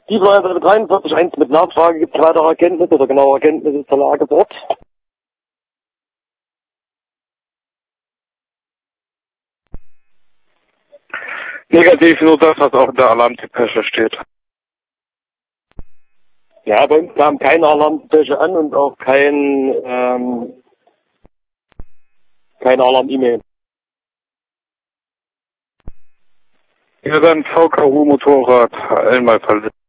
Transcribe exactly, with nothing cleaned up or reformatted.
Die dreiundvierzig eins mit Nachfrage, gibt es weitere Erkenntnisse oder genaue Erkenntnisse zur Lage dort? Negativ, nur das, was auch in der Alarmdepesche steht. Ja, bei uns kam keine Alarmdepesche an und auch kein, ähm, keine Alarm-E-Mail. Ja, dann V K U-Motorrad einmal verletzt.